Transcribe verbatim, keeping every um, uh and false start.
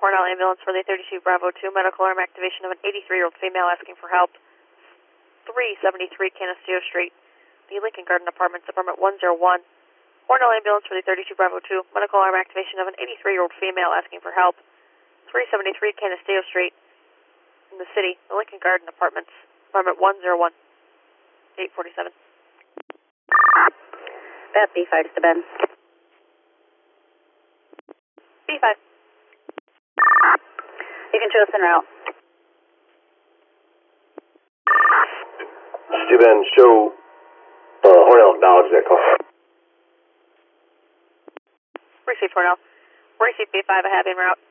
Hornell ambulance for the thirty-two Bravo two, medical arm activation of an eighty-three-year-old female asking for help. three seventy-three Canisteo Street, the Lincoln Garden Apartments, apartment one oh one. Hornell ambulance for the thirty-two Bravo two, medical arm activation of an eighty-three-year-old female asking for help. three seventy-three Canisteo Street, in the city, the Lincoln Garden Apartments, apartment one oh one. eight forty-seven. Beth B five to Ben. B five. You can show us en route. Steven, show uh, Hornell acknowledge that call. Received Hornell. Received B five, I have en route.